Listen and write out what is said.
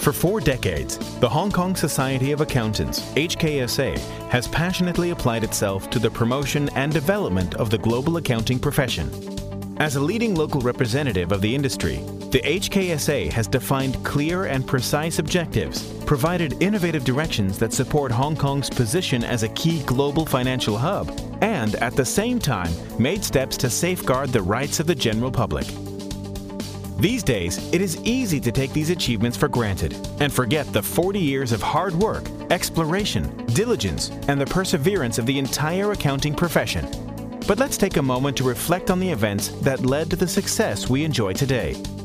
For 4 decades, the Hong Kong Society of Accountants, HKSA, has passionately applied itself to the promotion and development of the global accounting profession. As a leading local representative of the industry, the HKSA has defined clear and precise objectives, provided innovative directions that support Hong Kong's position as a key global financial hub, and at the same time made steps to safeguard the rights of the general public. These days, it is easy to take these achievements for granted and forget the 40 years of hard work, exploration, diligence, and the perseverance of the entire accounting profession. But let's take a moment to reflect on the events that led to the success we enjoy today.